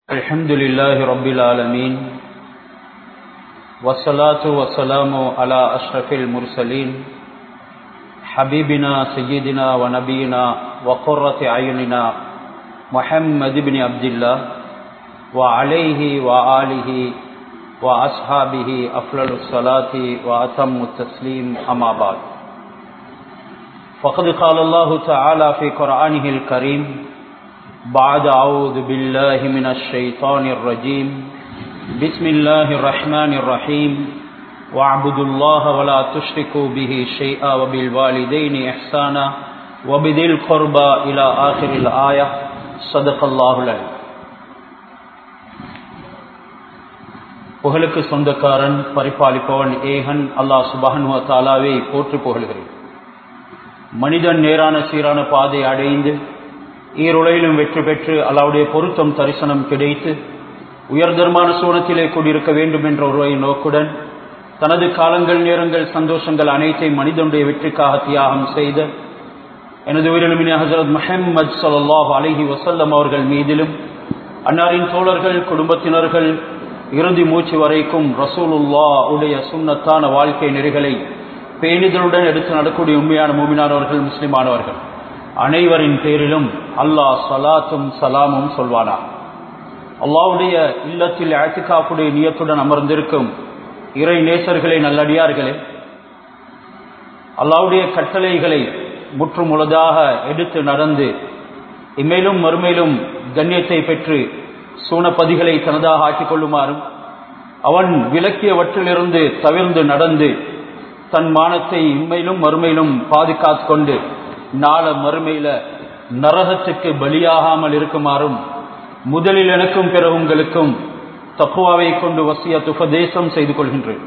الحمد لله رب العالمين والصلاة والسلام على أشرف المرسلين حبيبنا سيدنا ونبينا وقرة أعيننا محمد بن عبد الله وعليه وآله وأصحابه أفضل الصلاة وأتم التسليم أما بعد فقد قال الله تعالى في قرآنه الكريم بعد أعوذ بالله من الشيطان الرجيم بسم الله الرحمن الرحيم واعبدوا الله ولا تشركوا به شيئا وبالوالدين إحسانا وبذي القربى إلى آخر الآية صدق الله العظيم. புகழுக்கு சொந்தக்காரன் பரிபாலிப்பவன் ஏகன் அல்லாஹ் சுப்ஹானஹு வ தஆலாவை போற்றி புகழ்கிறேன். மனிதன் நேரான சீரான பாதை அடைந்து ஈருலகிலும் வெற்றி பெற்று அல்லாஹ்வுடைய பொருத்தம் தரிசனம் கிடைத்து உயர்தரமான சூனத்திலே கூடியிருக்க வேண்டும் என்ற ஒருவரை நோக்குடன் தனது காலங்கள் நேரங்கள் சந்தோஷங்கள் அனைத்தையும் மனிதனுடைய வெற்றிக்காக தியாகம் செய்த எனது உயிரிழமினி ஹஜ்ரத் முஹம்மது ஸல்லல்லாஹு அலைஹி வஸல்லம் அவர்கள் மீதிலும் அன்னாரின் தோழர்கள் குடும்பத்தினர்கள் இறுதி மூச்சு வரைக்கும் ரசூலுல்லாஹ் உடைய சுன்னத்தான வாழ்க்கை நெறிகளை பேணிதலுடன் எடுத்து நடக்கூடிய உண்மையான மூமினானவர்கள் முஸ்லிமானவர்கள் அனைவரின் பேரிலும் அல்லாஹ் ஸலாத்தும் சலாமும் சொல்வானா. அல்லாஹ்வுடைய இல்லத்தில் இஅ்திகாஃபுடைய நியத்துடன் அமர்ந்திருக்கும் இறை நேசர்களே, நல்லடியார்களே, அல்லாஹ்வுடைய கட்டளைகளை முற்றுமுழுதாக எடுத்து நடந்து இம்மேலும் மறுமேலும் கண்ணியத்தை பெற்று சூனப்பதிகளை தனதாக ஆக்கிக் கொள்ளுமாறும் அவன் விலக்கியவற்றிலிருந்து தவிர்ந்து நடந்து தன் மானத்தை இம்மையிலும் மறுமையிலும் பாதுகாத்து கொண்டு நாள மறுமையில நரகத்துக்கு பலியாகாமல் இருக்குமாறும் முதலில் எனக்கும் பிற உங்களுக்கும் தக்வாவை கொண்டு வசியத் உபதேசம் செய்து கொள்கின்றேன்.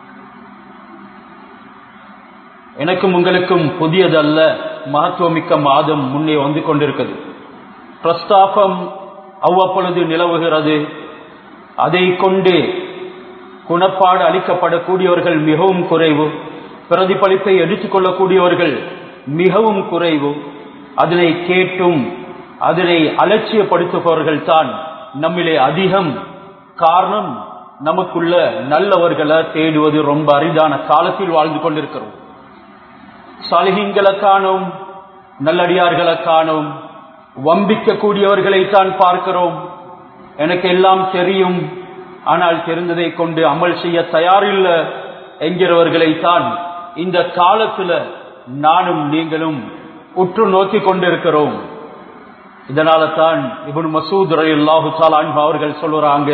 எனக்கும் உங்களுக்கும் புதியதல்ல, மகத்துவமிக்க மாதம் முன்னே வந்து கொண்டிருக்கிறது. பிரஸ்தாபம் அவ்வப்பொழுது நிலவுகிறது. அதை கொண்டு குணப்பாடு அளிக்கப்படக்கூடியவர்கள் மிகவும் குறைவு, பிரதிபலிப்பை எடுத்துக்கொள்ளக்கூடியவர்கள் மிகவும் குறைவு. அதனை கேட்டும் அதனை அலட்சியப்படுத்துபவர்கள் தான் நம்மிலே அதிகம். காரணம், நமக்குள்ள நல்லவர்களை தேடுவது ரொம்ப அரிதான காலத்தில் வாழ்ந்து கொண்டிருக்கிறோம். சாலிஹீன்களை காணோம், நல்லடியார்களை காணோம், வம்பிக்க கூடியவர்களைத்தான் பார்க்கிறோம். எனக்கு எல்லாம் தெரியும், ஆனால் தெரிந்ததை கொண்டு அமல் செய்ய தயாரில்லை என்கிறவர்களைத்தான் இந்த காலத்துல நானும் நீங்களும் உற்று நோக்கி கொண்டிருக்கிறோம். இதனால தான் இப்னு மஸ்ஊத் ரலியல்லாஹு தஆலா அன்ஹு அவர்கள் சொல்றாங்க,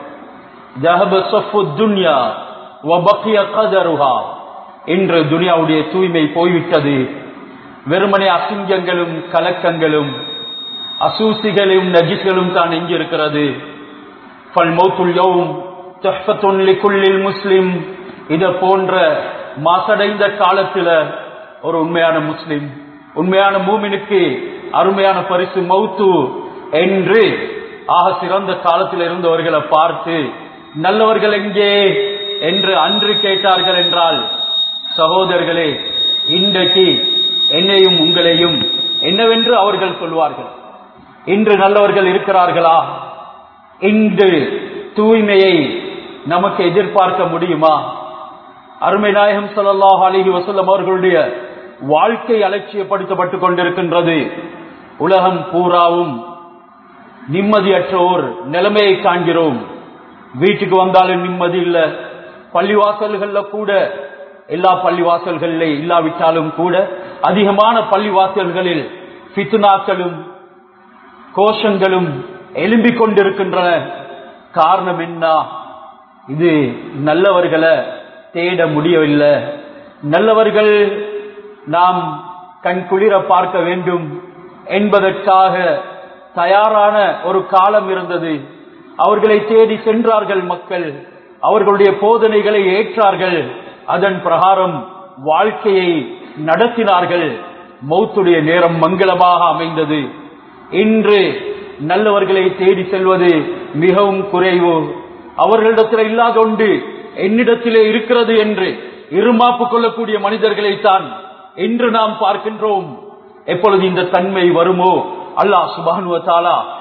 ذهب صف الدنيا وبقي قدرها. இன்று துனியாவுடைய தூய்மை போய்விட்டது. வெறுமனே அசிங்கங்களும் கலக்கங்களும் அசூசிகளும் நஜிஸ்களும் தான் எஞ்சி இருக்கிறது. ஃபல்மௌத்துல் யௌம் துஹ்ஃபத்துன் லிகுல்லில் முஸ்லிம். இத போன்ற மாசடைந்த காலத்துல ஒரு உண்மையான முஸ்லிம், உண்மையான மூமினுக்கு அருமையான பரிசு மௌத்து என்று ஆக சிறந்த காலத்தில் இருந்தவர்களை பார்த்து நல்லவர்கள் எங்கே என்று அன்று கேட்டார்கள் என்றால், சகோதரர்களே, இன்றைக்கு என்னையும் உங்களையும் என்னவென்று அவர்கள் சொல்வார்கள். இன்று நல்லவர்கள் இருக்கிறார்களா? இன்று தூய்மையை நமக்கு எதிர்பார்க்க முடியுமா? அருமை நாயகம் ஸல்லல்லாஹு அலைஹி வஸல்லம் அவர்களுடைய வாழ்க்கை அலட்சியப்படுத்தப்பட்டுக் கொண்டிருக்கின்றது. உலகம் பூராவும் நிம்மதியற்ற ஓர் நிலைமையை காண்கிறோம். வீட்டுக்கு வந்தாலும் நிம்மதி இல்லை. பள்ளிவாசல்கள்ல கூட, எல்லா பள்ளிவாசல்களில் இல்லாவிட்டாலும் கூட அதிகமான பள்ளிவாசல்களில் ஃபித்னாக்களும் கோஷங்களும் எழும்பிக் கொண்டிருக்கின்றன. காரணம் என்ன? இது நல்லவர்களை தேட முடியவில்லை. நல்லவர்கள் நாம் கண்குளிர பார்க்க வேண்டும் என்பதற்காக தயாரான ஒரு காலம் இருந்தது. அவர்களை தேடி சென்றார்கள் மக்கள், அவர்களுடைய போதனைகளை ஏற்றார்கள், அதன் பிரகாரம் வாழ்க்கையை நடத்தினார்கள். மௌத்துடைய நேரம் மங்களமாக அமைந்தது. இன்று நல்லவர்களை தேடி செல்வது மிகவும் குறைவு. அவர்களிடத்தில் இல்லாத ஒன்று என்னிடத்திலே இருக்கிறது என்று இருமாப்பு கொள்ளக்கூடிய மனிதர்களைத்தான் இன்று நாம் பார்க்கின்றோம். எப்பொழுது இந்த தன்மை வருமோ அல்லாஹ் சுப்ஹானஹு வ தஆலா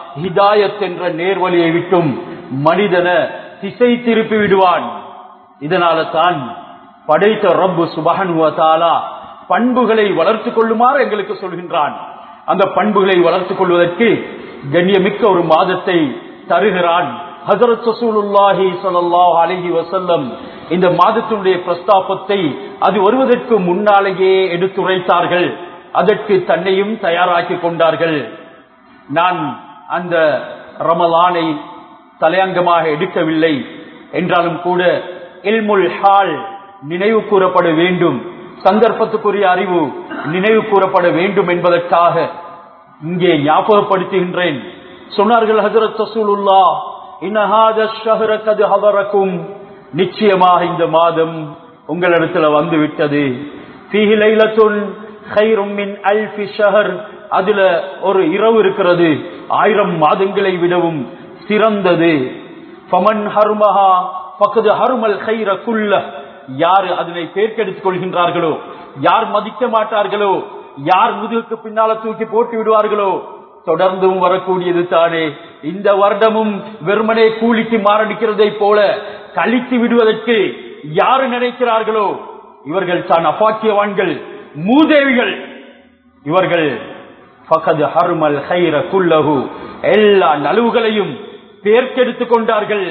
ஹிதாயத் என்ற நேர்வழியை விட்டும் மனிதனை திசை திருப்பி விடுவான். இதனால தான் படைத்த ரப்பு சுப்ஹானஹு வ தஆலா பண்புகளை வளர்த்துக் கொள்ளுமாறு எங்களுக்கு சொல்கின்றான். அந்த பண்புகளை வளர்த்துக் கொள்வதற்கு கண்ணியமிக்க ஒரு மாதத்தை தருகிறான். ஹஜ்ரத் ரசூலுல்லாஹி ஸல்லல்லாஹு அலைஹி வஸல்லம் இந்த மாதத்தினுடைய பிரஸ்தாபத்தை அது வருவதற்கு முன்னாலேயே எடுத்துரைத்தார்கள். அதற்கு தன்னையும் தயாராக்கி கொண்டார்கள். நான் அந்த ரமலானை தலையங்கமாக எடுக்கவில்லை என்றாலும் கூட இல்முல் ஹால் நினைவு கூறப்பட வேண்டும், சந்தர்ப்பத்துக்குரிய அறிவு நினைவு கூறப்பட வேண்டும் என்பதற்காக இங்கே ஞாபகப்படுத்துகின்றேன். சொன்னார்கள் ஹஜ்ரத் ரசூலுல்லாஹ், இன்ன ஹாதா ஷஹ்ர கத் ஹதரக்கும், நிச்சயமாக இந்த மாதம் உங்களிடத்தில் வந்து விட்டது. ஃபீஹி லைலத்துன் கைரும் மின் அல்ஃபி ஷஹர், அதுல ஒரு இரவு இருக்கிறது 1000 மாதங்களை விடவும் சிறந்தது. ஃபமன் ஹர்மஹா ஃபகத் ஹர்மல் கைர குல்ல, யார் அதனை பேர்க்கெடுத்துக் கொள்கின்றார்களோ, யார் மதிக்க மாட்டார்களோ, யார் முதுகுக்கு பின்னால தூக்கி போட்டு விடுவார்களோ, தொடர்ந்தும் வரக்கூடியது தானே. இந்த வருடமும் வெறுமனே கூலிக்கு மாரடிக்கிறதை போல கழித்து விடுவதற்கு யாரு நினைக்கிறார்களோ இவர்கள் தான் அபாக்கியவான்கள், மூதேவிகள். இவர்கள் ஃபகத் ஹர்மல் கைர குல்லஹு, எல்லா நலவுகளையும் பேர்க்கெடுத்துக் கொண்டார்கள்.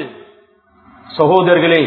சகோதரர்களே,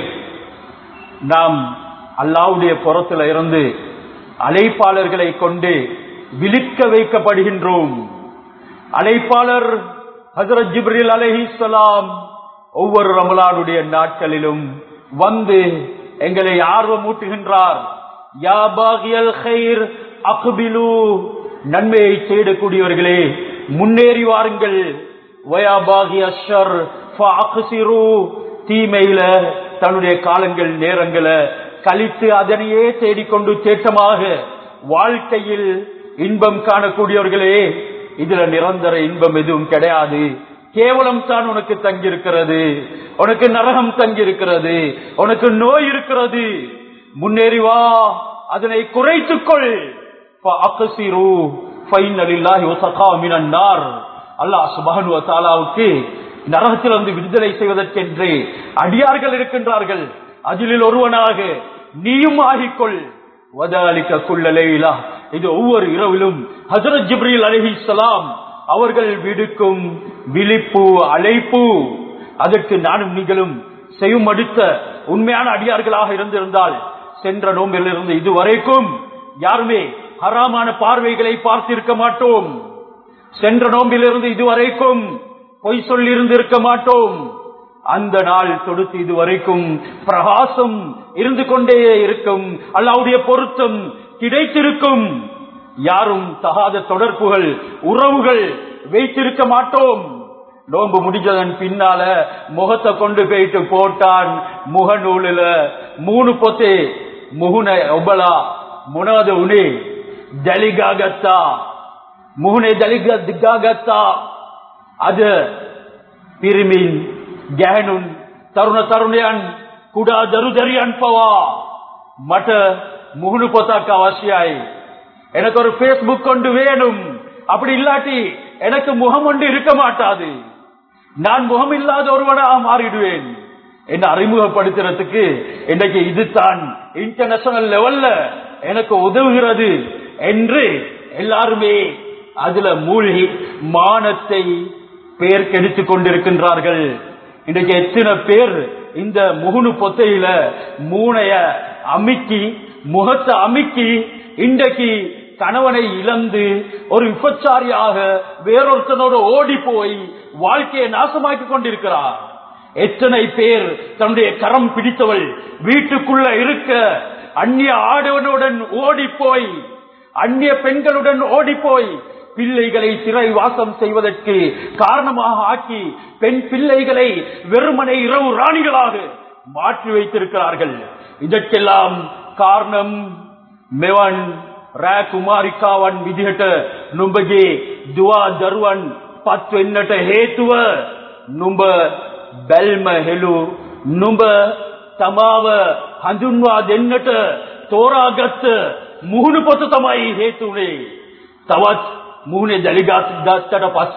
நாம் அல்லாஹ்வுடைய புறத்தில் இருந்து அழைப்பாளர்களை கொண்டு விழிக்க வைக்கப்படுகின்றோம். அழைப்பாளர் ஹஜ்ரத் ஜிப்ரீல் அலைஹிஸ்ஸலாம் ஒவ்வொரு ரமலானுடைய நாட்களிலும் வந்து எங்களை ஆர்வமூட்டுகின்றார். யா பாகியல் கைர் அக்பிலு, நன்மையை தேடக்கூடியவர்களே முன்னேறி வாருங்கள். வயா பாகிய ஷர் ஃபஅக்ஸிரு, தீமையில தன்னுடைய காலங்கள் நேரங்களை கழித்து அதனையே தேடிக்கொண்டு தேட்டமாக வாழ்க்கையில் இன்பம் காணக்கூடியவர்களே, இதுல நிரந்தர இன்பம் எதுவும் கிடையாது. கேவலம் தான் உனக்கு தங்கியிருக்கிறது, உனக்கு நரகம் தங்கியிருக்கிறது, உனக்கு நோய் இருக்கிறது. முன்னேறி வா, அதனை குறைத்துக்கொள். அல்லாஹ் சுப்ஹானஹு வ தஆலாவுக்கு நரகத்திலிருந்து விடுதலை செய்வதற்கென்று அடியார்கள் இருக்கின்றார்கள். அதில் ஒருவனாக நீயும் ஆகிக்கொள். வதாலிக குல்ல லைலா, இது ஒவ்வொரு இரவிலும் ஹஜ்ரத் ஜிப்ரீல் அலைஹிஸ்ஸலாம் அவர்கள் விடுக்கும் விழிப்பு அழைப்பு. அதற்கு நானும் நீங்களும் செய்யும் அடுத்த உண்மையான அடியார்களாக இருந்திருந்தால் சென்ற நோம்பிலிருந்து இதுவரைக்கும் யாருமே ஹராமான பார்வைகளை பார்த்திருக்க மாட்டோம். சென்ற நோம்பிலிருந்து இதுவரைக்கும் பொய் சொல்லி இருந்திருக்க மாட்டோம். அந்த நாள் தொடுத்து இதுவரைக்கும் பிரகாசம் இருந்து கொண்டே இருக்கும், அல்லாஹ்வுடைய பொருத்தம் கிடைத்திருக்கும். யாரும் தகாத தொடர்புகள் உறவுகள் வைத்திருக்க மாட்டோம். நோன்பு முடிஞ்சதன் பின்னால முகத்தை கொண்டு போயிட்டு போட்டான் முகநூலில 3 பொத்தே முகுனை ஒபலா முனாத உனே ஜலிகாகத்தா முகுனை ஜலிகாகத்தா, அது පිරිමින් ගැහණුන් තරුණ තරුණයන් කුඩා දරුදරියන් පවා මට මුහුණු පොතක් අවශ්‍යයි. எனக்கு ஒரு ஃபேஸ்புக் கொண்டு வேணும். அப்படி இல்லாட்டி எனக்கு முகம் ஒன்று இருக்க மாட்டாது. நான் முகம் இல்லாத ஒருவனாக மாறிடுவேன். என்ன அறிமுகப்படுத்துறதுக்கு இன்னைக்கு இதுதான் இன்டர்நேஷனல் லெவல்ல எனக்கு உதவுகிறது என்று எல்லாருமே அதுல மூழ்கி மானத்தை பேர் கெடுத்துக் கொண்டிருக்கின்றார்கள். இன்றைக்கு எத்தனை பேர் இந்த முகுனு பொத்தையில மூனைய அமுக்கி முகத்தை அமுக்கி இன்றைக்கு கணவனை இழந்து ஒரு விபச்சாரியாக வேறொருத்தனோட ஓடி போய் வாழ்க்கையை நாசமாக்கி கொண்டிருக்கிறார். எத்தனை பேர் தன்னுடைய கரம் பிடித்தவள் வீட்டுக்குள்ள இருக்க அந்நிய ஆடவனுடன் ஓடி போய் அந்நிய பெண்களுடன் ஓடி போய் பிள்ளைகளை சிறை வாசம் செய்வதற்கு காரணமாக ஆக்கி பெண் பிள்ளைகளை வெறுமனை இரவு ராணிகளாக மாற்றி வைத்திருக்கிறார்கள். இதற்கெல்லாம் காரணம் මෙවන් රෑ කුමාරිකාවන් විදිහට නුඹගේ දුවා දරුවන් පත් වෙන්නට හේතුව නුඹ බැල්ම හෙළු නුඹ තමාව හඳුන්වා දෙන්නට තෝරාගත් මුහුණු පොත තමයි හේතුනේ. තවත් මුහුණේ ජලිගාස්ගත්තට පස්සෙත්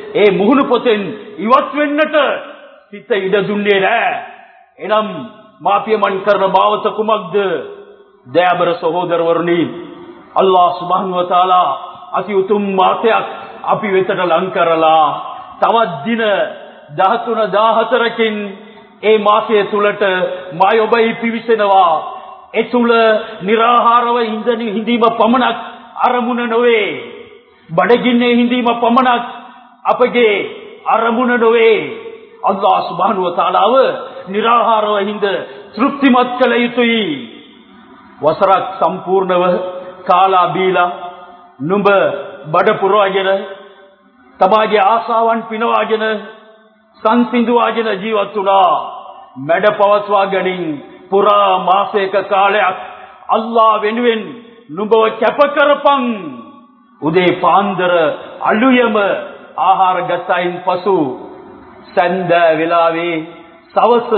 ඒ මුහුණු පොතෙන් ඉවත් වෙන්නට සිත ඉඩ දුන්නේ නැහැ. එනම් මාපියමන් කරන භාවත කුමක්ද? දයාබර සහෝදරවරුනි, අල්ලාහ් සුබ්හානහු වතාලා අති උතුම් මාසයක් අපි වෙතට ලං කරලා තවත් දින 13 14කින් ඒ මාසය තුලට මාය ඔබයි පිවිසෙනවා. ඒ තුල निराහාරව හිඳීම පමණක් අරමුණ නොවේ. බඩගින්නේ හිඳීම පමණක් අපගේ අරමුණ නොවේ. අල්ලාහ් සුබ්හානහු වතාලාව निराහාරව හිඳ තෘප්තිමත් කළ යුතුයි. වසරක් සම්පූර්ණව කාලා බීලා නුඹ බඩ පුරවාගෙන තමාගේ ආසාවන් පිනවාගෙන සංසිඳුවාගෙන ජීවත් වුණා. මැඩ පවත්වා ගනින් පුරා මාසයක කාලයක් අල්ලාහ් වෙනුවෙන් නුඹව කැප කරපන්. උදේ පාන්දර අලුයම ආහාර ගතයින් පසු සඳ වෙලාවේ සවස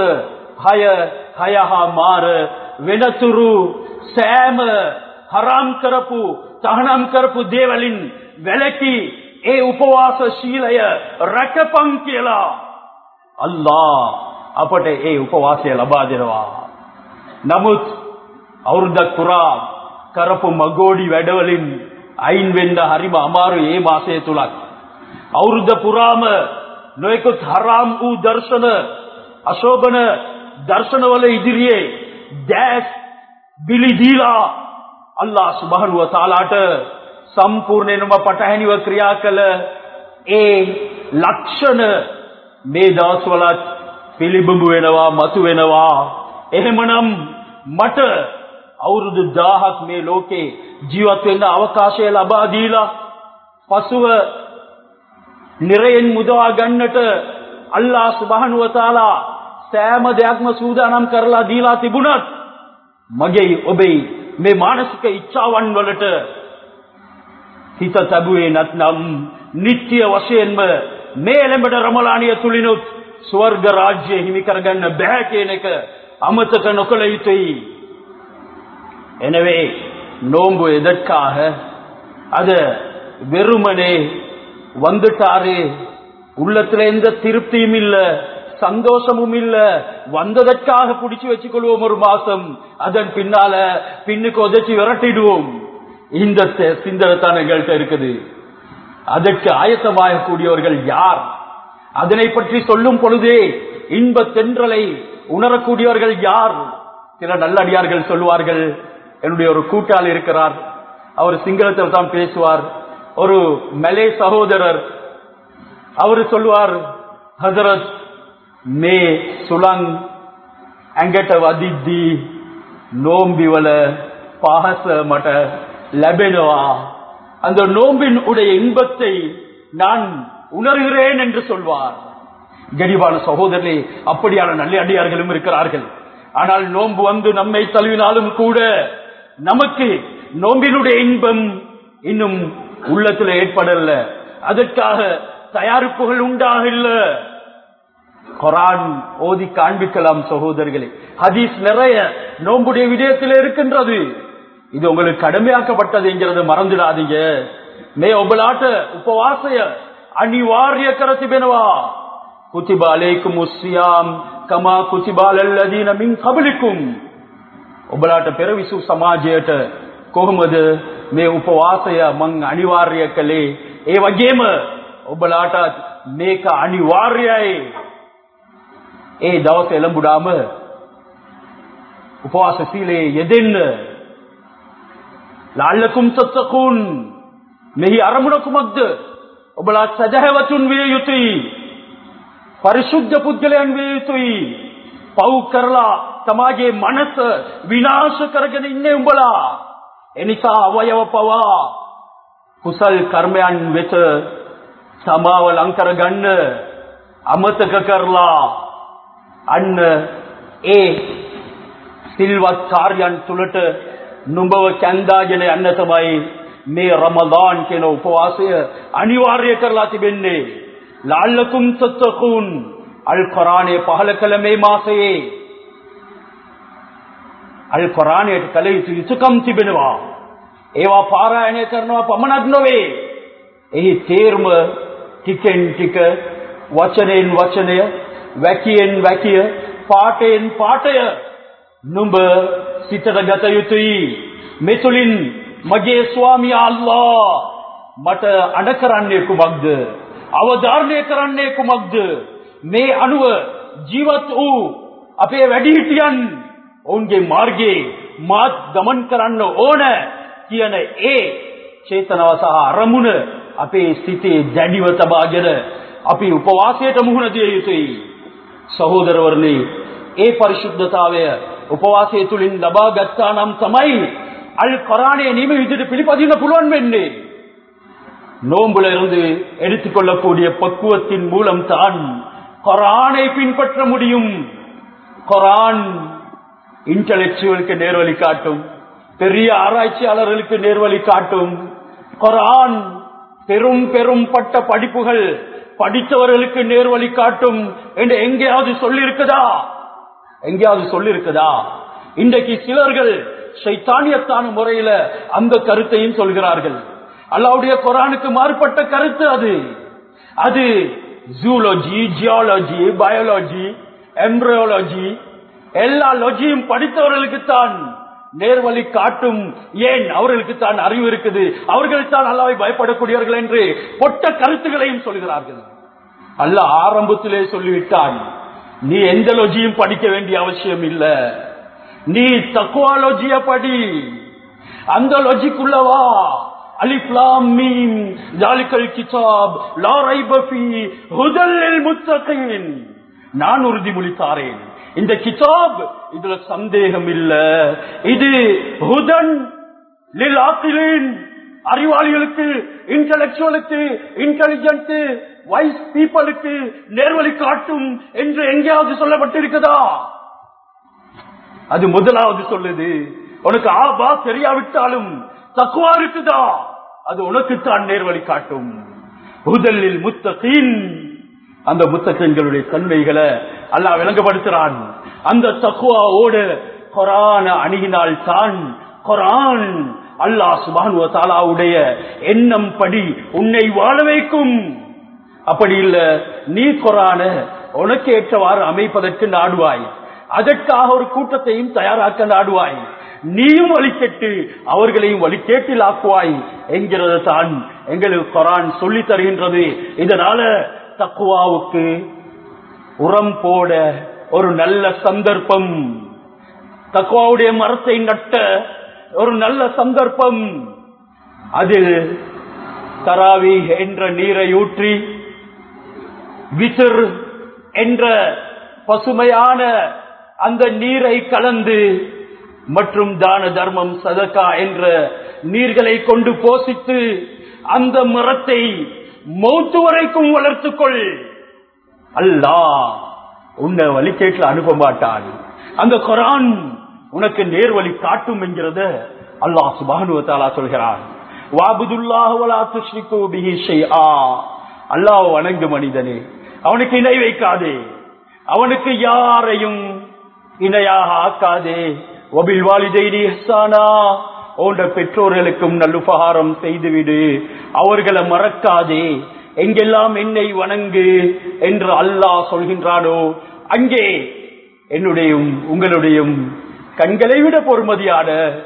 6:00 වෙනතුරු සෑම හරාම් කරපු තහනම් කරපු දේවලින් වැළකී ඒ උපවාස ශීලය රැකපන් කියලා අල්ලාහ් අපට ඒ උපවාසය ලබා දෙනවා. නමුත් අවුරුද්දක් පුරා කරපු මගෝඩි වැඩවලින් අයින් වෙන්න හරිම අමාරුයි. මේ මාසය තුලත් අවුරුද්ද පුරාම නොයෙකුත් හරාම් වූ දර්ශන අශෝභන දර්ශනවල ඉදිරියේ දැස් බිලි දීලා අල්ලාහ් සුබ්හානහු වතාලාට සම්පූර්ණයෙන්ම පටහැනිව ක්‍රියා කළ ඒ ලක්ෂණ මේ දවස්වලත් පිළිබිඹු වෙනවා, මතු වෙනවා. එහෙමනම් මට අවුරුදු 1000ක් මේ ලෝකේ ජීවත් වෙන්න අවකාශය ලබා දීලා පසුව නිරයෙන් මුදවා ගන්නට අල්ලාහ් සුබ්හානහු වතාලා සෑම දෙයක්ම සූදානම් කරලා දීලා තිබුණත් මගේ ඔබේ මේ මානසික ඉච්ඡාවන් වලට හිත තබුවේ නැත්නම් නිත්‍ය වශයෙන්ම මේ එළඹෙන රමලානිය තුලිනුත් ස්වර්ග රාජ්‍ය හිමි කරගන්න බෑ කියන එක අමතක නොකළ යුතුයි. எனவே நோன்பு எதற்காக? அது வெறுமனே வந்துட்டாரு, உள்ளத்துல எந்த திருப்தியும் இல்ல, சந்தோஷமும் இல்ல, வந்ததற்காக பிடிச்சு வச்சுக்கொள்வோம் ஒரு மாசம், அதன் பின்னால பின்னுக்கு உதச்சி விரட்டிடுவோம். இந்த சிந்தனை தான் எங்கள்கிட்ட இருக்குது. அதற்கு ஆயத்தமாக கூடியவர்கள் யார்? அதனை பற்றி சொல்லும் பொழுதே இன்ப தென்றலை உணரக்கூடியவர்கள் யார்? சில நல்லடியார்கள் சொல்லுவார்கள், என்னுடைய ஒரு கூட்டாளி இருக்கிறார், அவர் சிங்களத்தில் தான் பேசுவார், ஒரு மலே சகோதரர், அவர் சொல்லுவார், ஹஜரத் மே சுலங் ඇඟට වදිද්දී நோம்பிவல பாහස මට ලැබෙනවා, அந்த நோம்பின் உடைய இன்பத்தை நான் உணர்கிறேன் என்று சொல்வார். கனிவான சகோதரர்களே, அப்படியான நல்ல அடியார்களும் இருக்கிறார்கள். ஆனால் நோன்பு வந்து நம்மை தழுவினாலும் கூட நமக்கு நோம்பினுடைய இன்பம் இன்னும் உள்ளத்தில் ஏற்படல, அதற்காக தயாரிப்புகள் உண்டாகல. குர்ஆன் ஓதி காண்பிக்கலாம் சகோதரர்களே, ஹதீஸ் நிறைய நோம்புடைய விடயத்தில் இருக்கின்றது. இது உங்களுக்கு கடமையாக்கப்பட்டது என்கிறது மறந்துடாதீங்க. மே ඔබලාට උපවාසය අනිවාර්ය කර තිබෙනවා. කුතිබ අලයිකුමුස් සියාම් කමා කුතිබ අලල් ලදීන මින් क़බ්ලිකුම්. ඔබලාට පෙරවිසු සමාජයට කොහොමද මේ උපවාසය මං අනිවාර්ය කළේ, ඒ වගේම ඔබලාට මේක අනිවාර්යයි. ඒ දවස් එළඹුඩාම උපවාස සීලයේ යෙදෙන්න. ලාල්ලකුම් තත්තකුන්. මෙහි අරමුණ කුමක්ද? ඔබලා සදහවතුන් විය යුතුයි, පරිශුද්ධ පුද්ගලයන් විය යුතුයි. පව් කරලා තමාගේ මනස විනාශ කරගෙන ඉන්නේ උඹලා. එනිසා අවයව පවා කුසල් කර්මයන් වෙත සමාව ලං කරගන්න අමතක කරලා අන්න ඒ සිල්වත් කාර්යයන් තුලට නුඹව කැඳාගෙන යන්න තමයි මේ රමදාන් කියන උපවාසය අනිවාර්ය කරලා තිබෙන්නේ. ලාල්ලකුම් තත්තකුන්. අල් කුර්ආනයේ පහල කළ මේ මාසයේ අල් කුර්ආනයේ කළ යුතු යුතුකම් තිබෙනවා. ඒවා පාරායණය කරනවා පමණක් නොවේ, එහි තේරුම ටිකෙන් ටික වචනෙන් වචනය වැකියෙන් වැකිය පාටයෙන් පාටය නුඹ සිතට ගත යුතුයි. මෙතුලින් මගේ ස්වාමියා අල්ලා මට අඩ කරන්නේ කුමක්ද? අවධාරණය කරන්නේ කුමක්ද? මේ අනුව ජීවත් වූ අපේ වැඩිහිටියන් ඔවුන්ගේ මාර්ගයේ මාත් ගමන් කරන්න ඕන කියන ඒ චේතනාව සහ අරමුණ අපේ සිතේ දැඩිව තබාගෙන අපි උපවාසයට මුහුණ දිය යුතුයි. සහෝදරවරුනි, ඒ පරිශුද්ධතාවය උපවාසය තුලින් ලබා ගත්තා නම් තමයි அல் குர்ஆனை நியம விதிட்டு பிடிப்பதின புலன் வெන්නේ. நோம்புல இருந்து எடுத்துக்கொள்ளக்கூடிய பக்குவத்தின் மூலம் தான் குர்ஆனை பின்பற்ற முடியும். குர்ஆன் இன்டெலெக்சுவலுக்கு நேர்வழி காட்டும், பெரிய ஆராய்ச்சியாளர்களுக்கு நேர்வழி காட்டும். குர்ஆன் பெரும் பெரும் பட்ட படிப்புகள் படித்தவர்களுக்கு நேர்வழி காட்டும் என்று எங்கேயாவது சொல்லியிருக்குதா? எங்கேயாவது சொல்லியிருக்குதா? இன்றைக்கு சிலர்கள் ஷைத்தானியத்தான முறையில அந்த கருத்தையும் சொல்கிறார்கள். அல்லாஹ்வுடைய குர்ஆனுக்கு மாறுபட்ட கருத்து அது. அது ஜூலஜி, ஜியாலஜி, பயாலஜி, எம்ப்ரியாலஜி எல்லா லாஜியும் படித்தவர்களுக்கு தான் நேர்வழி காட்டும். ஏன்? அவர்களுக்கு தான் அறிவு இருக்குது, அவர்கள் தான் அல்லாஹ்வை பயப்படக்கூடியவர்கள் என்று பொட்ட கருத்துக்களையும் சொல்கிறார்கள். அல்லாஹ் ஆரம்பத்திலே சொல்லிவிட்டான், நீ எந்த லாஜியும் படிக்க வேண்டிய அவசியம் இல்ல, நீ தக்வா லாஜிய படி. அந்த லாஜிக்குள்ளவா அலிஃப் லாம் மீம் ஜாலிகல் கிதாப் லா ரைப ஃபீ ஹுதல் லில் முத்தகீன். நான் உறுதிமொழி தாரேன், இந்த கிதாப் இதுல சந்தேகம் இல்ல, இது ஹுதன் லில் ஆகிலீன், அறிவாளிகளுக்கு, இன்டெலெக்சுவலுக்கு, இன்டெலிஜென்ட் வைஸ் பீப்பிளுக்கு நேர்வழி காட்டும் என்று எங்கேயாவது சொல்லப்பட்டிருக்குதா? அது முதலாவது சொல்லுது. உனக்கு ஆபா தெரியாவிட்டாலும் தக்வா இருக்குதா? அது உனக்குத்தான் நேர்வழி காட்டும். ஹுதல்லில் முத்தகீன், அந்த முத்தகீன்களுடைய தன்மைகளை அல்லாஹ் விளங்கப்படுத்துறான். அந்த தக்வாவோட குர்ஆன் அணுகினால் தான் குர்ஆன் அல்லாஹ் சுப்ஹானஹு வ தஆலாவுடைய எண்ணம் படி உன்னை வாழ வைக்கும். அப்படி இல்ல, நீ குர்ஆனை உனக்கு ஏற்றவாறு அமைப்பதற்கு நாடுவாய், அதற்காக ஒரு கூட்டத்தையும் தயாராக்க நாடுவாய், நீயும் வழிகேட்டு அவர்களையும் வழிகேட்டில் ஆக்குவாய் என்கிறது தான் எங்களுக்கு குர்ஆன் சொல்லி தருகின்றது. இதனால தக்வாவுக்கு உரம் போட ஒரு நல்ல சந்தர்ப்பம், தக்வாவுடைய மரத்தை நட்ட ஒரு நல்ல சந்தர்ப்பம். அதில் தராவீஹ் என்ற நீரை ஊற்றி, வித்ர் என்ற பசுமையான அந்த நீரை கலந்து, மற்றும் தான தர்மம் சதகா என்ற நீர்களை கொண்டு போஷித்து அந்த மரத்தை மௌத்து வரைக்கும் வளர்த்துக்கொள். அல்லாஹ் உன்னை வழிகேட்டில் அனுப்ப மாட்டான். அந்த குர்ஆன் உனக்கு நேர்வழி காட்டும் என்கிறத அல்லாஹ் சுப்ஹானஹு வ தஆலா சொல்கிறான். வஅபுதுல்லாஹ வலா துஷ்ரிகு பிஹி ஷைஆ. அல்லாஹ் வணங்கு மனிதனே, அவனுக்கு இணை வைக்காதே, அவனுக்கு யாரையும் இணையாக ஆக்காதே. வபில் வாலிதைனி இஹ்சானா, உன்னுடைய பெற்றோர்களுக்கும் நல்லுபகாரம் செய்துவிடு, அவர்களை மறக்காதே. எங்கெல்லாம் என்னை வணங்கு என்று அல்லாஹ் சொல்கின்றானோ அங்கே என்னுடையும் உங்களுடையும் கண்களை விட பொறுமதியான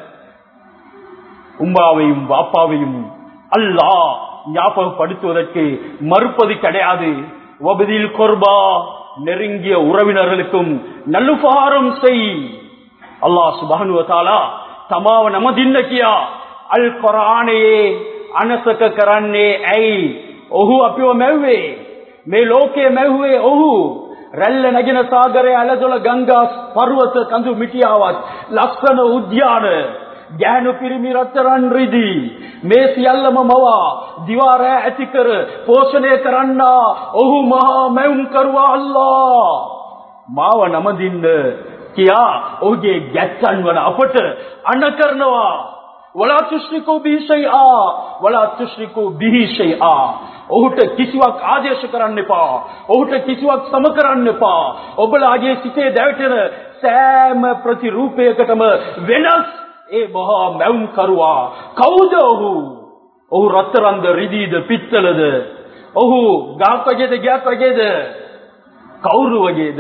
உம்மாவையும் வாப்பாவையும் அல்லாஹ் ஞாபகப்படுத்துவதற்கு மறுப்பது கிடையாது. வபதில் குர்பா, நெருங்கிய உறவினர்களுக்கும் நல்லுபகாரம் செய். அல்லாஹ் சுப்ஹானஹு வ தஆலா තමාව නම දින්න කියා අල් කුර්ආනයේ අනසක කරන්නේ ඇයි? ඔහු අපිව මැව්වේ, මේ ලෝකයේ මැව්වේ ඔහු. රැල්ල නැගෙන සාගරය ඇලදොල ගංගා පර්වත කඳු මිටියාවත් ලස්සන උද්‍යාන ගැහණු පිරිමි රත්තරන් රිදී මේ සියල්ලම මවා දිවා රැ ඇති කර පෝෂණය කරන්නා ඔහු මහා මැවුම් කරුවා අල්ලාහ්. මාව නම දින්න කියා ඔහුගේ ගැත්තන් වන අපට අණ කරනවා. වලා තුෂ්රිකු බිහි ෂයිආ වලා තුෂ්රිකු බිහි ෂයිආ. ඔහුට කිසිවක් ආදේශ කරන්න එපා, ඔහුට කිසිවක් සම කරන්න එපා. ඔබලාගේ සිතේ දැවටෙන සෑම ප්‍රතිරූපයකටම වෙනස් ඒ මහා මැවුම් කරුවා කවුද ඔහු? ඔහු රත්තරන්ද, රිදීද, පිත්තලද? ඔහු ගහක් වගේද ගයක් වගේද කවුරු වගේද?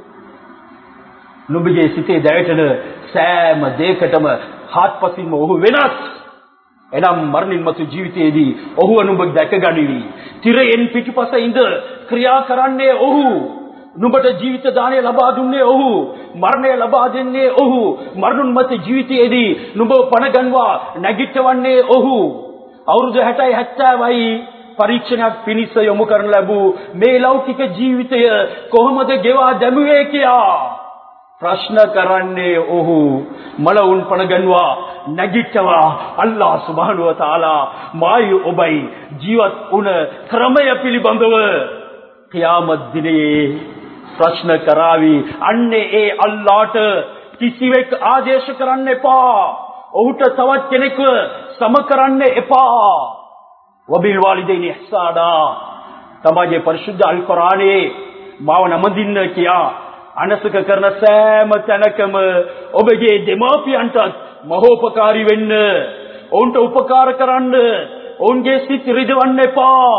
නුඹගේ සිතේ දැවෙන සෑම දෙයකටම හාත්පසින්ම ඔහු වෙනස්. එනම් මරණින් මතු ජීවිතයේදී ඔහුව නුඹ දැක ගනිවි. තිරයෙන් පිටිපස ඉඳ ක්‍රියා කරන්නේ ඔහු. නුඹට ජීවිත දාණය ලබා දුන්නේ ඔහු. මරණය ලබා දෙන්නේ ඔහු. මරණුන් මත ජීවිතයේදී නුඹ පණ ගන්වා නැගිටවන්නේ ඔහු. අවුරුදු 60යි 70යි පරීක්ෂණයක් පිණිස යොමු කරන ලැබූ මේ ලෞකික ජීවිතය කොහොමද ගෙවා දැමුවේ කියා ප්‍රශ්න කරන්නේ ඔහු. මලවුන් පණ ගන්වා නැගිටවා අල්ලාහ් සුබ්හානහු වතාලා මායි ඔබයි ජීවත් වුණ ක්‍රමය පිළිබඳව ඛියාමත් දිනේ ප්‍රශ්න කරાવી. අන්නේ ඒ අල්ලාහට කිසිවෙක් ආදේශ කරන්න එපා. ඔහුට තවත් කෙනෙක්ව සම කරන්න එපා. වබිල් වාලිදයින් ඉහ්සානා තමගේ පරිශුද්ධ අල් කුර්ආනයේ මාව නමදින්න කියා අනසක කරන සෑම තැනකම ඔබගේ දෙමාපියන්ට මහෝපකාරී වෙන්න, ඔවුන්ට උපකාර කරන්න, ඔවුන්ගේ සිත් රිදවන්න එපා.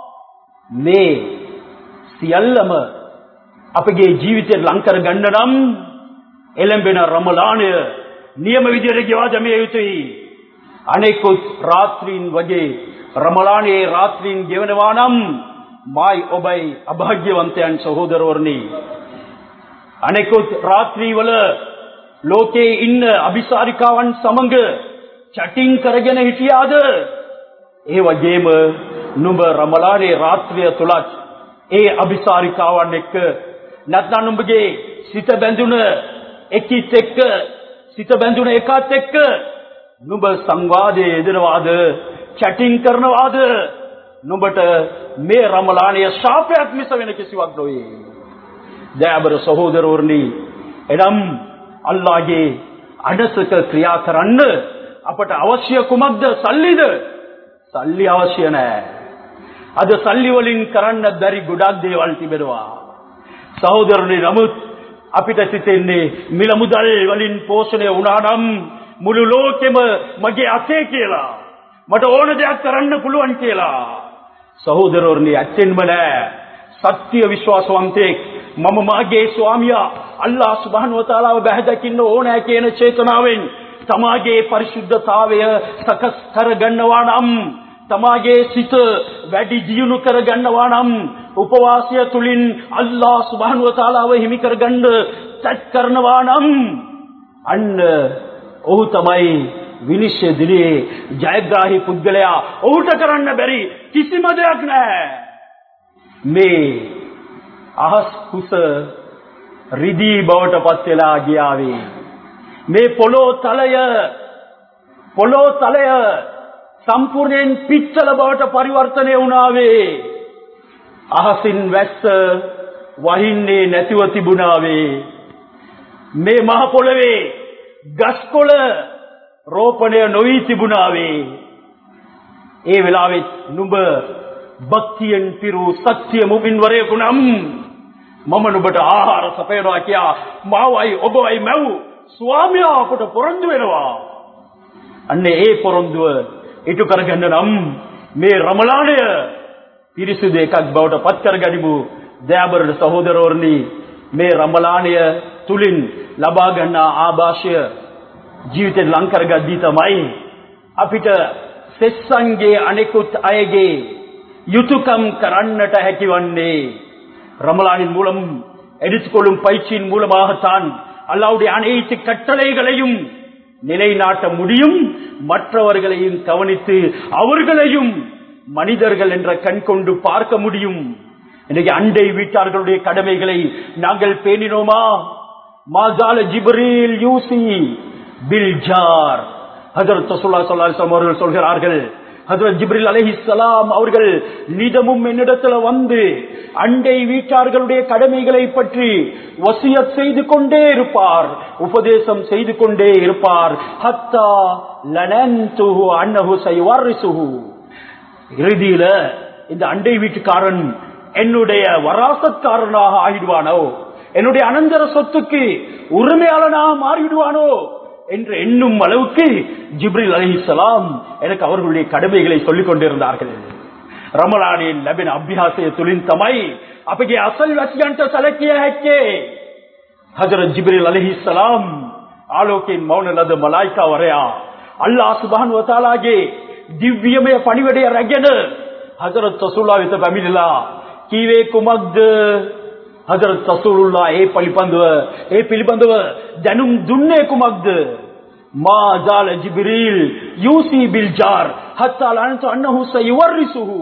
මේ සියල්ලම අපගේ ජීවිතයට ලං කර ගන්න නම් එළඹෙන රමලානය නියම විදියට ගෙවා දැමිය යුතුයි. අනෙකුත් රාත්‍රීන් වගේ රමලානයේ රාත්‍රීන් ගෙවනවා නම් මායි ඔබයි අභාග්‍යවන්තයන් සහෝදරවරුනි. අනෙකුත් රාත්‍රීවල ලෝකේ ඉන්න අபிසාරිකාවන් සමග චැටින් කරගෙන හිටියාද? ඒ වගේම නුඹ රමලානයේ රාත්‍රිය තුලත් ඒ අபிසාරිකාවන් එක්ක නැත්නම් නුඹගේ සිත බැඳුන එකිට එක්ක සිත බැඳුන එකත් එක්ක නුඹ සංවාදයේ යෙදෙනවාද? චැටින් කරනවාද? නුඹට මේ රමලානයේ ශාපයක් මිස වෙන කිසිවක් නොවේ. දයාබර සහෝදරවරුනි, එනම් අල්ලාහගේ අදසක ක්‍රියා කරන්න අපට අවශ්‍ය කුමක්ද? සල්ලිද? සල්ලි අවශ්‍ය නැහැ. අද සල්ලි වලින් කරන්න බැරි ගොඩක් දේවල් තිබෙනවා. සහෝදරනි, නමුත් අපිට සිතෙන්නේ මිල මුදල් වලින් පෝෂණය වුණා නම් මුළු ලෝකෙම මගේ අතේ කියලා, මට ඕන දෙයක් කරන්න පුළුවන් කියලා. සහෝදරවරුනි, ඇත්තෙන්ම නෑ. සත්‍ය විශ්වාසවන්තයෙක් මම මාගේ ස්වාමියා අල්ලාහ් සුබ්හානහු වතාලාව බැහැදකින්න ඕනෑ කියන චේතනාවෙන් තමාගේ පරිශුද්ධතාවය සකස් කර ගන්නවා නම්, තමාගේ සිත වැඩි දියුණු කර ගන්නවා නම්, උපවාසය තුලින් අල්ලාහ් සුබ්හානහු වතාලාව හිමි කර ගන්න සැත් කරනවා නම්, අන්න ඔහු තමයි විනිශ්චය දිනේ ජයග්‍රාහී පුද්ගලයා. ඔහුට කරන්න බැරි කිසිම දෙයක් නැහැ. මේ අහස් කුස රිදී බවට පත් වෙලා ගියාවේ. මේ පොළොව තලය සම්පූර්ණයෙන් පිච්චල බවට පරිවර්තනය වුණාවේ. අහසින් වැස්ස වහින්නේ නැතිව තිබුණාවේ. මේ මහ පොළවේ ගස්කොළ රෝපණය නොවී තිබුණාවේ. ඒ වෙලාවෙත් නුඹ භක්තියෙන් පිරු සත්‍ය මුමින්වරයෙකු නම් මම නුඹට ආහාර සපයනවා කියා මාවයි ඔබවයි මැව් ස්වාමියා අපට පොරොන්දු වෙනවා. අන්න ඒ පොරොන්දුව ඉටු කරගන්න නම් මේ රමලානය පිරිසිදු එකක් බවට පත් කරගනිමු. දයාබර සහෝදරවරුනි, මේ රමලානය තුලින් ලබා ගන්නා ආభాෂය ජීවිතේ ලං කරගද්දී තමයි අපිට සෙස්සන්ගේ අනෙකුත් අයගේ யுத்துக்கம் කරන්නට හැකිවන්නේ. ரமலானின் மூலம் எடுத்துக்கொள்ளும் பயிற்சியின் மூலமாகத்தான் அல்லாஹ்வுடைய அனைத்து கட்டளைகளையும் நிலைநாட்ட முடியும். மற்றவர்களையும் கவனித்து அவர்களையும் மனிதர்கள் என்ற கண் கொண்டு பார்க்க முடியும். இன்னைக்கு அண்டை வீட்டார்களுடைய கடமைகளை நாங்கள் பேணினோமா? மாஜால ஜிப்ரீல் யூசி பில் ஜார். ஹஜ்ரத் ரசூலுல்லாஹி ஸல்லல்லாஹு அலைஹி வஸல்லம் அவர்கள் சொல்கிறார்கள், ஹஜ்ரத் ஜிப்ரீல் அலைஹிஸ்ஸலாம் அவர்கள் நிதமும் என்னிடத்தில் வந்து அண்டை வீட்டார்களுடைய கடமைகளை பற்றி வசியத் செய்து கொண்டே இருப்பார், உபதேசம் செய்து கொண்டே இருப்பார். ஹத்தா லனன்துஹு அன்னஹு சயவர்ரிசுஹு. இறுதியில இந்த அண்டை வீட்டுக்காரன் என்னுடைய வராசத்காரனாக ஆகிடுவானோ, என்னுடைய அனந்தர சொத்துக்கு உரிமையாளனாக மாறிவிடுவானோ என்று எண்ணும் அளவுக்கு ஜிப்ரீல் அலைஹிஸ்ஸலாம் எனக்கு அவர்களுடைய கடமைகளை சொல்லிக் கொண்டிருந்தார்கள். රමලානේ ලැබෙන අභ්‍යාසය තුලින් තමයි අපගේ අසල් වැසියන්ට සැලකිය හැක්කේ. හජරත් ජිබ්‍රීල් අලයිහිස්සලාම් ආලෝකයෙන් මවන ලද මලායිකාවරයා අල්ලාහ් සුබ්හානහු වතාලාගේ දිව්‍යමය පණිවිඩය රැගෙන හජරත් රසූලුල්ලාහ වෙත පැමිණිලා කීවේ කුමක්ද? හජරත් රසූලුල්ලාහ ඒ පිළිබඳව දැනුම් දුන්නේ කුමක්ද? මා ජාල ජිබ්‍රීල් යූසි බිල් ජාර් හත්තා ලනත අන්නහු සයවරිසුහු.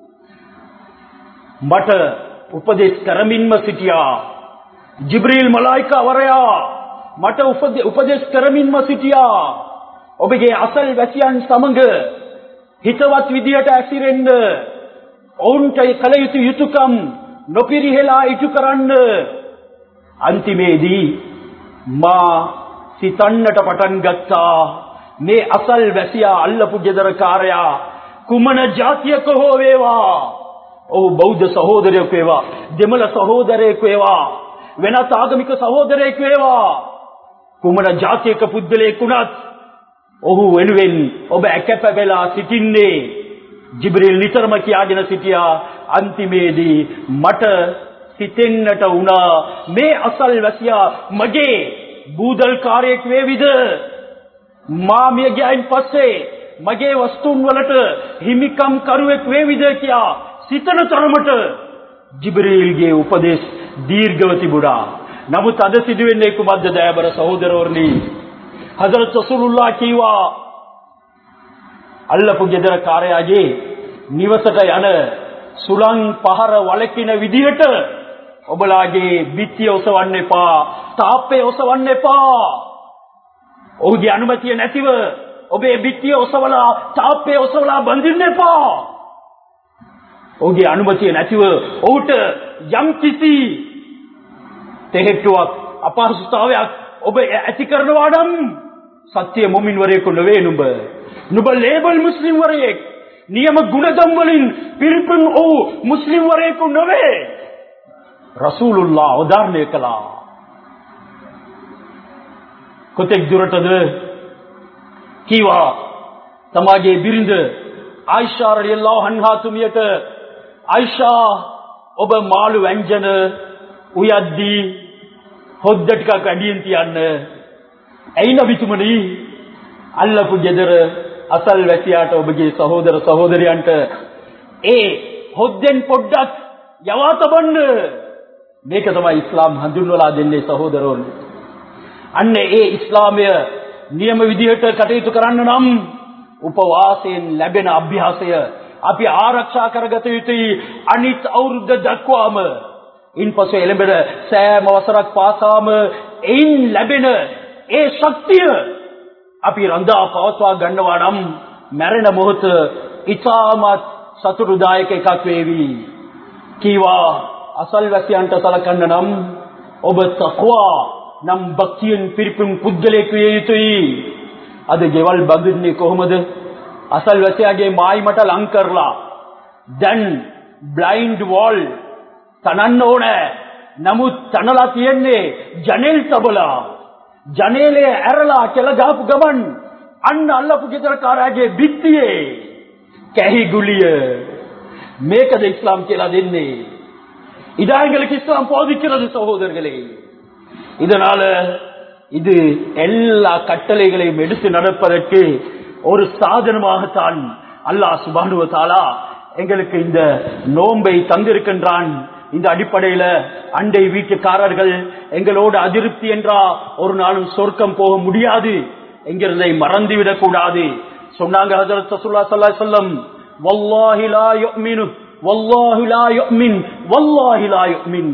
මට උපදේශ කරමින්ම සිටියා ජිබ්‍රීල් මලායිකාවරයා මට උපදේශ කරමින්ම සිටියා ඔබගේ අසල් වැසියන් සමග හිතවත් විදියට ඇසිරෙන්න, ඔවුන්ට කල යුතු යුතුයකම් නොපිරිහෙලා ඉටු කරන්න. අන්තිමේදී මා සිතන්නට පටන් ගත්තා මේ අසල් වැසියා අල්ලපු ගෙදරකාරයා කුමන ජාතියක හෝ වේවා, ඔහු බෞද්ධ සහෝදරයෙක් වේවා, දෙමළ සහෝදරයෙක් වේවා, වෙනත් ආගමික සහෝදරයෙක් වේවා, කුමන ජාතියක පුද්ගලයෙක් වුණත් ඔහු වෙනුවෙන් ඔබ ඇකැප වෙලා සිටින්නේ. ජිබ්‍රීල් නිතරම කියාගෙන සිටියා අන්තිමේදී මට සිතෙන්නට වුණා මේ අසල් වැසියා මගේ බූදල්කාරයෙක් වේවිද, මා මිය ගියයින් පස්සේ මගේ වස්තුන් වලට හිමිකම් කරුවෙක් වේවිද කියා සිතන තරමට ජිබ්‍රීල්ගේ උපදේශ දීර්ඝව තිබුණා. නමුත් අද සිදුවෙන්නේ කුමක්ද දයාබර සහෝදරවරුනි? හදරත් රසූලුල්ලාහ කීවා අල්ලපු ගෙදරකාරයාගේ නිවසට යන සුළං පහර වලකින විදිහට ඔබලාගේ බිත්තිය ඔසවන්න එපා, තාප්පේ ඔසවන්න එපා. ඔහුගේ අනුමැතිය නැතිව ඔබේ බිත්තිය ඔසවලා තාප්පේ ඔසවලා බඳින්න එපා. ඔහුගේ අනුමැතිය නැතිව ඔහුට යම් කිසි තෙහෙට්ටුවක් අපහසුතාවයක් ඔබ ඇති කරනවා නම් සත්‍ය මුමින් වරයෙකු නොවේ නුඹ. නුඹ ලේබල් මුස්ලිම් වරයෙක්, නියම ගුණධම් වලින් පිරිපුන් වූ මුස්ලිම් වරයෙකු නොවේ. රසූලුල්ලාහ අවධාරණය කළා. කොතෙක් දුරටද කීවා තමාගේ බිරිඳ ආයිෂා රලියල්ලාහු අන්හා තුමියට, ආයිෂා ඔබ මාළු ව්‍යංජන උයද්දී හොද්ද ටිකක් අඩියෙන් තියන්න. ඇයි නබිතුමනි අල්ලපු ගෙදර අසල් වැසියාට ඔබගේ සහෝදර සහෝදරයන්ට ඒ හොද්දෙන් පොඩ්ඩක් යවා තබන්න. මේක තමයි ඉස්ලාම් හඳුන්වලා දෙන්නේ සහෝදරවරුනි. අන්න ඒ ඉස්ලාමය නියම විදිහට කටයුතු කරන්න නම් උපවාසයෙන් ලැබෙන අභ්‍යාසය අපි ආරක්ෂා කරගත යුතුයි අනිත් අවුරුද්ද දක්වාම. ඉන්පසු එළඹෙන සෑම වසරක් පාසාම එයින් ලැබෙන ඒ ශක්තිය අපි රඳා පවත්වා ගන්නවා නම් මරණ මොහොත ඉතාමත් සතුටුදායක එකක් වේවි. කීවා අසල් වැසියන්ට සලකන්න නම් ඔබ තක්වා නම් භක්තියෙන් පිරිපුන් පුද්ගලයෙක් විය යුතුයි. අද ගෙවල් බඳින්නේ කොහොමද? අසල් වැසියාගේ මායිමට ලං කරලා. දැන් බ්ලයින්ඩ් වෝල් තනන්න ඕනේ. නමුත් තනලා තියෙන්නේ ජනෙල් තබලා. ජනේලේ ඇරලා කියලා ගහපු ගමන් අන්න අල්ලපු ගෙදරකාරයාගේ බිත්තියේ කැහි ගුලිය. මේකද இஸ்லாம் කියලා දෙන්නේ. இதாங்களுக்கு இஸ்லாம் போதிக்கிறது சகோதரர்களே. இதனால இது எல்லா கட்டளைகளையும் எடுத்து நடப்பதற்கு ஒரு சாதனமாகத்தான் அல்லாஹ் சுப்ஹானஹு வ தஆலா எங்களுக்கு இந்த நோன்பை தந்திருக்கின்றான். இந்த அடிப்படையில அண்டை வீட்டுக்காரர்கள் எங்களோடு அதிருப்தி என்றா ஒரு நாளும் சொர்க்கம் போக முடியாது என்கிறதை மறந்துவிடக் கூடாது. சொன்னாங்க ஹஜ்ரத் ரசூலுல்லாஹ் ஸல்லல்லாஹு அலைஹி வஸல்லம், வல்லாஹி லா யுமினு வல்லாஹி லா யுமின் வல்லாஹி லா யுமின்.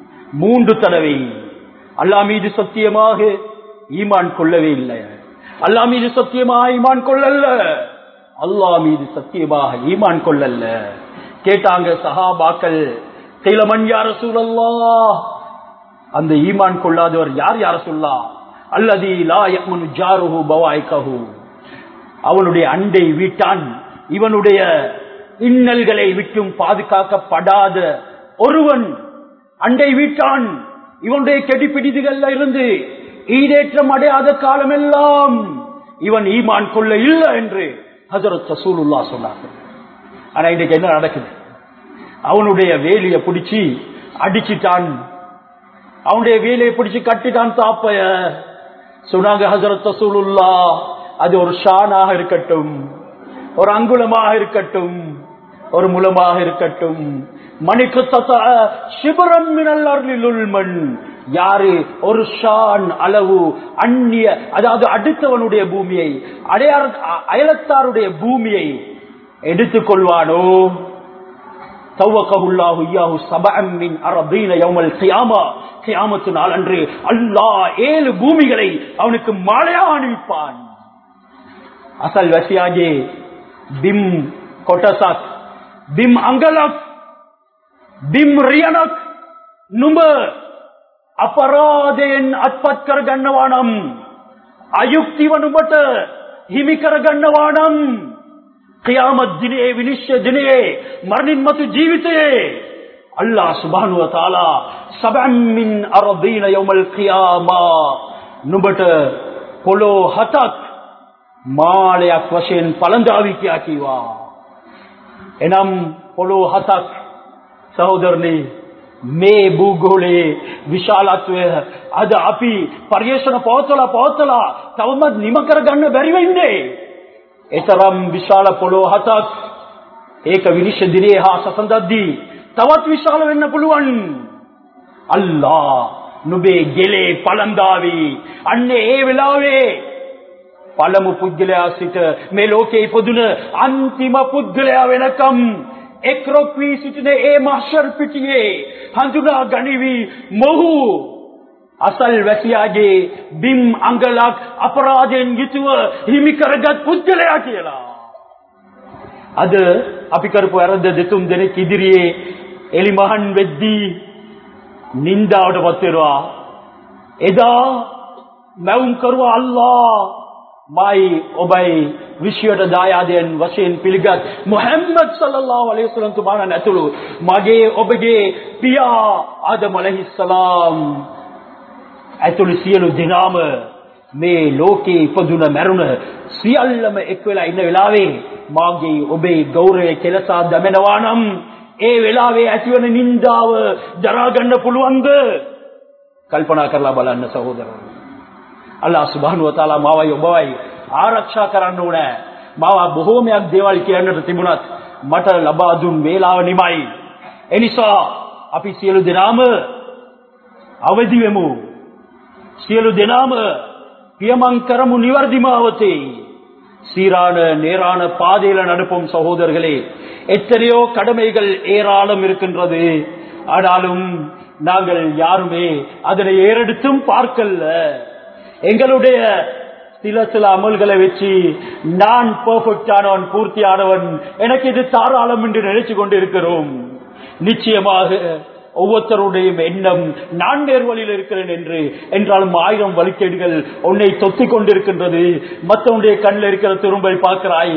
3 தடவை அல்லாஹ் மீது சத்தியமாக ஈமான் கொள்ளவே இல்லை. அல்லாஹ் மீது சத்தியமாக ஈமான் கொள்ளல்ல. அல்லாஹ் மீது சத்தியமாக ஈமான் கொள்ளல்ல. கேட்டாங்க சஹாபாக்கள், கைலமன் யா ரசூலல்லாஹ், அந்த ஈமான் கொள்ளாதவர் யார் யா ரசூலுல்லாஹ்? அல்லதி லா யமனு ஜாருஹு பவாயிகஹு, அவனுடைய அண்டை வீட்டான் இவனுடைய இன்னல்களை விட்டும் பாதுகாக்கப்படாத ஒருவன். அண்டை வீட்டான் இவனுடைய கெடிபிடிதுகள்ல இருந்து ஈடேற்றம் அடையாத காலமெல்லாம் இவன் ஈமான் கொள்ள இல்லை என்று ஹஜ்ரத் ரசூலுல்லாஹ் சொன்னார்கள். ஆனா இன்னைக்கு என்ன நடக்குது? அவனுடைய வேலையை பிடிச்சி அடிச்சிட்டான், அவனுடைய வேலையை பிடிச்சி கட்டிட்டான் தாப்பைய. சொன்னாங்க ஹஜ்ரத் ரசூலுல்லாஹ், அது ஒரு ஷானாக இருக்கட்டும், ஒரு அங்குலமாக இருக்கட்டும், ஒரு முலமாக இருக்கட்டும், மணிக்கு சிபரம் மினல் அர்லில் மண், யாரு ஒரு ஷான் அளவு அந்நிய, அதாவது அடுத்தவனுடைய பூமியை, அயலத்தாருடைய பூமியை எடுத்துக் கொள்வானோ, தவக்கஹுல்லாஹு இய்யாஹு சபஅம் மின் அரதீன யௌமல் கியாமா, கியாமத்து நாள் அன்று அல்லாஹ் 7 பூமிகளை அவனுக்கு மாலையாக அணிவிப்பான். அசல் வசியாகே பிம் கொட்டசக், பிம் அங்கலக், பிம் ரியனக், නුඹ අපරාධයෙන් අත්පත් කර ගන්නවා නම්, අයුක්තිව නුඹට හිමි කර ගන්නවා නම්, क़ියාමත් දිනේ, විනිශ්චය දිනේ, මරණින් මතු ජීවිතයේ අල්ලාහ් සුබ්හානහු වතාලා සබअම් මින් අරදීන යෞමල් क़ියාමා, නුඹට පොළොව 7ක් මාලයක් වශයෙන් පළඳාවි කියා කීවා. එනම් පොළොව 7ක් සහෝදරනි, මේ භූගෝලයේ විශාලත්වය අද අපි පරිේශන පවත්වලා තවමත් නිම කරගන්න බැරිව ඉන්නේ. ඒතරම් විශාල පොළොව 7ක් ඒක විනිශ්චය දිනේ හා සසඳද්දී තවත් විශාල වෙන්න පුළුවන්. අල්ලාහ් නුඹේ ගෙලේ පළඳාවි. අන්නේ ඒ වෙලාවේ පළමු පුද්ගලයා සිට මේ ලෝකේ ඉපදුන අන්තිම පුද්ගලයා වෙනකම් එක්රොක් වී සිටින ඒ මහෂර් පිටියේ හඳුනා ගනිවි මොහු අසල් වැසියාගේ බිම් අඟලක් අපරාධයෙන් යුතුව හිමි කරගත් පුද්ගලයා කියලා. අද අපි කරපු වැරද්ද දෙතුන් දෙනෙක් ඉදිරියේ එලිමහන් වෙද්දී නින්දාවටපත් වෙනවා. එදා මැවුම් කරුවා අල්ලාහ් මායි ඔබයි විශ්වයට දායාදයන් වශයෙන් පිළිගත් මුහම්මද් සල්ලල්ලාහු අලයිහි වසල්ලම් තුමාණන් ඇතුළු මගේ ඔබගේ පියා ආදම් අලයිහිස්සලාම් ඇතුළු සියලු දෙනාම මේ ලෝකේ ඉපදුන මැරුණ සියල්ලම එක් වෙලා ඉන්න වෙලාවේ මාගේ ඔබේ ගෞරවය කෙලසා දමනවා නම් ඒ වෙලාවේ ඇතිවන නින්දාව දරා ගන්න පුළුවන්ද? කල්පනා කරලා බලන්න සහෝදරයෝ. අල්ලාහ් සුබ්හානහු වතාලා මාවයි ඔබවයි ආරක්ෂා කරන්න ඕනේ. මාව බොහෝමයක් දේවල් කියන්නට තිබුණත් මට ලබා දුන් වේලාව නිමයි. එනිසා අපි සියලු දෙනාම අවදි වෙමු. සියලු දෙනාම පියමන් කරමු නිවර්දි මාවතේ. சீரான நேரான பாதையில நடப்போம் சகோதரர்களே. எத்தனையோ கடமைகள் ஏராளம் இருக்கின்றது. ஆனாலும் நாங்கள் யாருமே அதனை ஏறெடுத்தும் பார்க்கல. எங்களுடைய சில அமல்களை வச்சு நான் பெர்ஃபெக்டானவன், பூர்த்தியானவன், எனக்கு இது தாராளம் என்று நினைச்சு கொண்டிருக்கிறோம். நிச்சயமாக ஒவ்வொருத்தருடைய எண்ணம் நான் நேர்வழியில் இருக்கிறேன் என்றாலும் 1000 வழிகேடுகள் உன்னை தொத்திக் கொண்டிருக்கின்றது. மற்றவனுடைய கண்ணில் இருக்கிற துரும்பை பார்க்கிறாய்,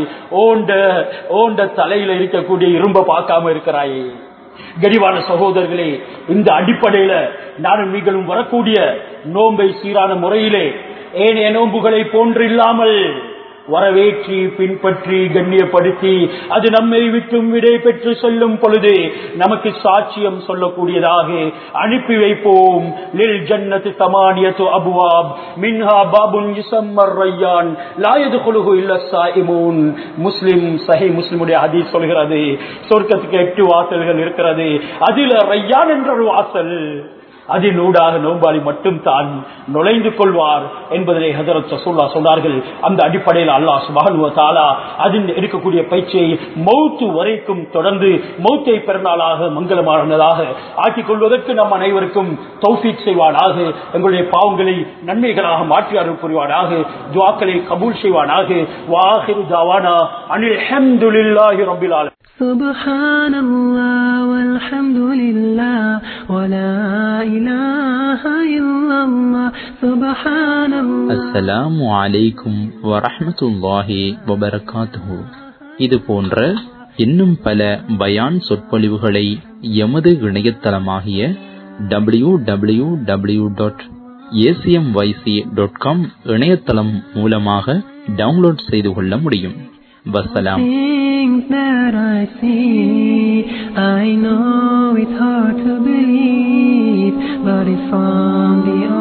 ஓண்ட தலையில இருக்கக்கூடிய இரும்பை பார்க்காம இருக்கிறாய். கனிவான சகோதரர்களே, இந்த அடிப்படையில நானும் நீங்களும் வரக்கூடிய நோன்பை சீரான முறையிலே ஏனைய நோன்புகளை போன்று இல்லாமல் வரவேற்றி பின்பற்றி கண்ணியப்படுத்தி அது நம்மை விட்டும் விடை பெற்று செல்லும் பொழுது நமக்கு சாட்சியம் சொல்லக்கூடியதாக அனுப்பி வைப்போம். லில் ஜன்னதி தமானியத்து அபுவாப் மின்ஹா பாபுன் யுஸம்மர் ரய்யான் லா யதுகுலுஹு இல்லா ஸாயிமூன். முஸ்லிம் சஹீஹ் முஸ்லிமுடைய ஹதீஸ் சொல்கிறது, சொர்க்கத்துக்கு 8 வாசல்கள் இருக்கிறது. அதில் ரய்யான் என்ற ஒரு வாசல், அதினூடாக நோம்பாளி மட்டும் தான் நுழைந்து கொள்வார் என்பதை ஹஜரத் ரசூலுல்லாஹ் சொன்னார்கள். அந்த அடிப்படையில் அல்லாஹ் சுப்ஹானஹு வ தஆலா அதில் இருக்கக்கூடிய பயிற்சியை மௌத்து வரைக்கும் தொடர்ந்து மௌத்தை பெருநாளாக மங்களமானதாக ஆக்கிக் கொள்வதற்கு நம் அனைவருக்கும் தௌஃபீக் செய்வானாக. எங்களுடைய பாவங்களை நன்மைகளாக மாற்றி அருள் புரிவானாக. துஆக்களை கபூல் செய்வானாக. வாஹிரு தவானா அனில் ஹம்துலில்லாஹி ரப்பில் ஆலமீன். Subhanallah walhamdulillah wa la ilaha illallah. Subhanallah. அஸ்ஸலாமு அலைக்கும் வரஹ்மத்துல்லாஹி வபரகாத்துஹு. இது போன்ற இன்னும் பல பயான் சொற்பொழிவுகளை எமது இணையதளமாகிய www.acmyc.com இணையதளம் மூலமாக டவுன்லோட் செய்து கொள்ள முடியும். வஸ்ஸலாம். that I see. I know it's hard to believe, but it's from the